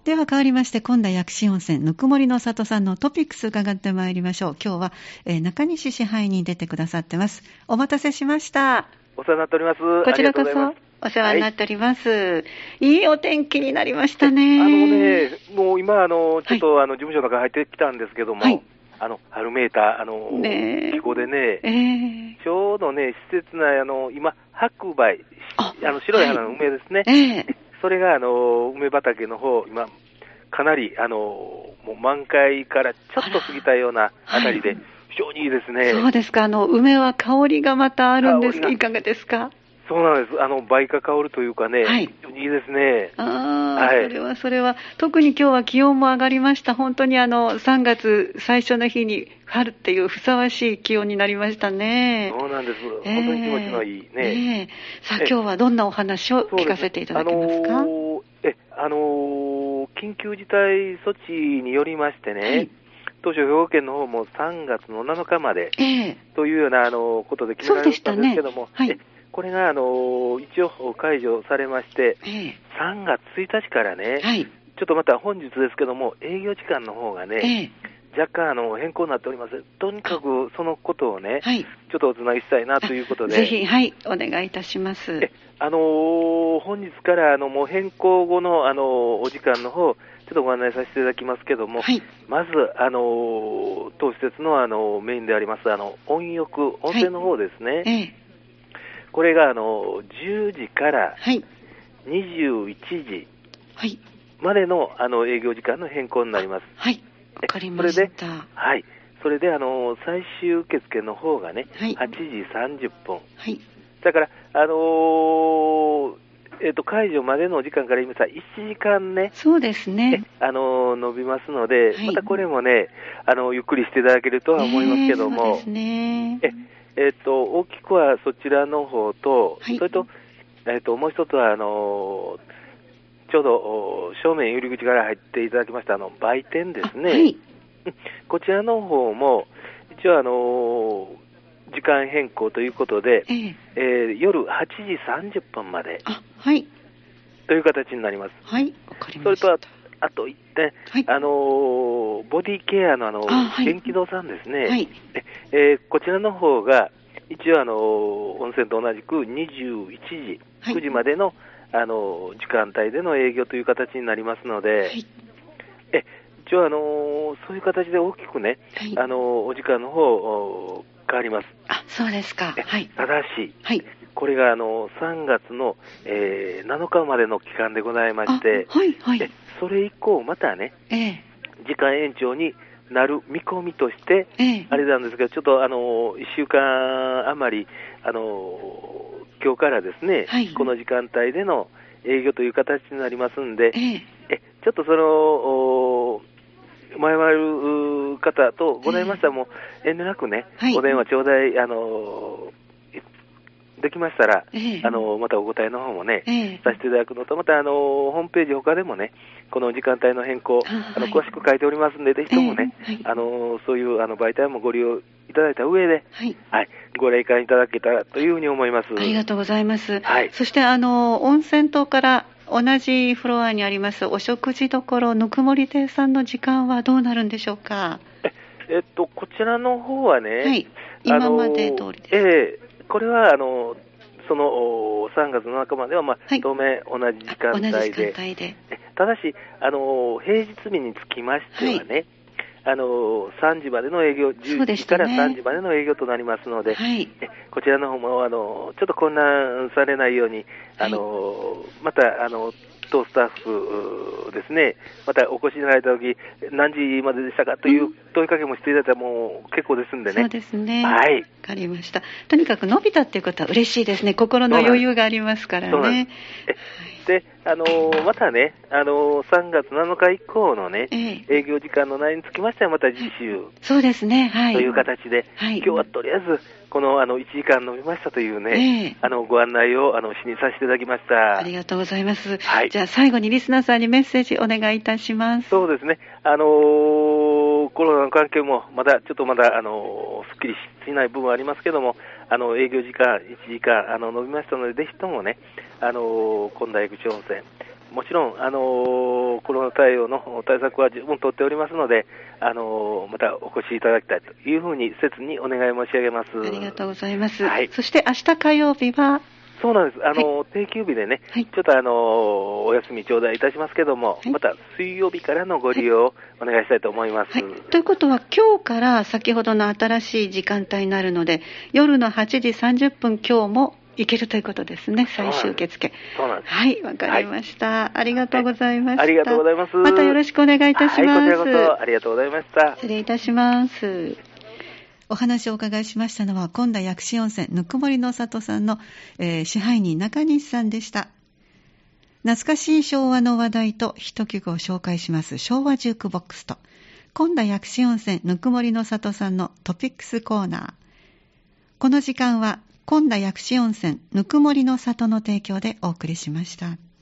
では変わりまして、今度は薬師温泉ぬくもりの里さんのトピックス伺ってまいりましょう。今日は、中西支配に出てくださってます。お待たせしました。 お世話になっております。 こちらこそお世話になっております。いいお天気になりましたね。 もう今ちょっと、事務所の中入ってきたんですけども、春めいた気候でね、ちょうどね、施設内今白梅、白い花の梅ですね。それが梅畑の方、今かなりもう満開からちょっと過ぎたようなあたりで、非常にいいですね。 そうですか。梅は香りがまたあるんですか？いかがですか？ そうなんです。梅が香るというかね、非常にいいですね。 それは特に今日は気温も上がりました。本当に3月最初の日に春っていうふさわしい気温になりましたね。 そうなんです。本当に気持ちのいいね。 さあ今日はどんなお話を聞かせていただけますか？ 緊急事態措置によりましてね、当初兵庫県の方も3月の7日までというようなことで決められたんですけども、これが一応解除されまして、3月1日からね、ちょっとまた本日ですけども、営業時間の方がね、若干変更になっております。とにかくそのことをね、ちょっとおつなぎしたいなということで。 ぜひ、お願いいたします。 本日からもう変更後のお時間の方、ちょっとご案内させていただきますけども、まず当施設のメインであります温浴、温泉の方ですね。これが10時から21時までの営業時間の変更になります。 わかりました。 それで最終受付の方がね、8時30分。だから解除までの時間から言いますと1時間ね、 そうですね。 伸びますので、またこれもね、ゆっくりしていただけるとは思いますけども、 そうですね。 大きくはそちらの方と、それと、もう一つはちょうど正面入り口から入っていただきました売店ですね。こちらの方も一応時間変更ということで、夜8時30分までという形になります。 わかりました。 それとあと1点、ボディケアの元気堂さんですね。こちらの方が一応温泉と同じく21時、9時までの時間帯での営業という形になりますので、一応そういう形で大きくね、お時間の方変わります。 そうですか。 ただし、これが3月の、7日までの期間でございまして、それ以降またね、時間延長になる見込みとして、あれなんですけど、ちょっと1週間余り今日からですね、この時間帯での営業という形になりますんで、ちょっと迷われる方とございましたら、もう遠慮なくね、お電話頂戴できましたら、またお答えの方もね、させていただくのと、またホームページ他でもね、この時間帯の変更、詳しく書いておりますんで、ぜひともね、そういう媒体もご利用いただいた上で、ご来館いただけたらというふうに思います。 ありがとうございます。そして温泉棟から同じフロアにありますお食事処ぬくもり亭さんの時間はどうなるんでしょうか？ こちらの方はね、 今まで通りです。 これはその3月の中までは、当面同じ時間帯で、ただし平日日につきましてはね、3時までの営業、10時から3時までの営業となりますので、こちらの方もちょっと混乱されないように、また当スタッフですね、またお越しになられたとき、何時まででしたかという問いかけもしていただいたらもう結構ですんでね。 そうですね。わかりました。とにかく伸びたっていうことは嬉しいですね。心の余裕がありますからね。 で、またね、3月7日以降のね、営業時間の内容につきましてはまた次週、 そうですね。 という形で、今日はとりあえずこの1時間伸びましたというね、ご案内をしにさせていただきました。 ありがとうございます。じゃあ最後にリスナーさんにメッセージお願いいたします。 そうですね。コロナの関係もまだすっきりしない部分はありますけども、営業時間1時間伸びましたので、ぜひともね、今田江口温泉、 もちろん、コロナ対応の対策は十分取っておりますので、またお越しいただきたいというふうに切にお願い申し上げます。 ありがとうございます。 はい、 そして明日火曜日は、 そうなんです。定休日でね、ちょっとお休み頂戴いたしますけども、また水曜日からのご利用をお願いしたいと思います。 ということは、今日から先ほどの新しい時間帯になるので、夜の8時30分、今日も行けるということですね、最終受付。 そうなんです。 はい、わかりました。ありがとうございました。 ありがとうございます。 またよろしくお願いいたします。 こちらこそありがとうございました。 失礼いたします。お話をお伺いしましたのは、今田薬師温泉ぬくもりの里さんの、支配人中西さんでした。懐かしい昭和の話題とヒット曲を紹介します昭和ジュークボックスと、今田薬師温泉ぬくもりの里さんのトピックスコーナー。この時間は今田薬師温泉ぬくもりの里の提供でお送りしました。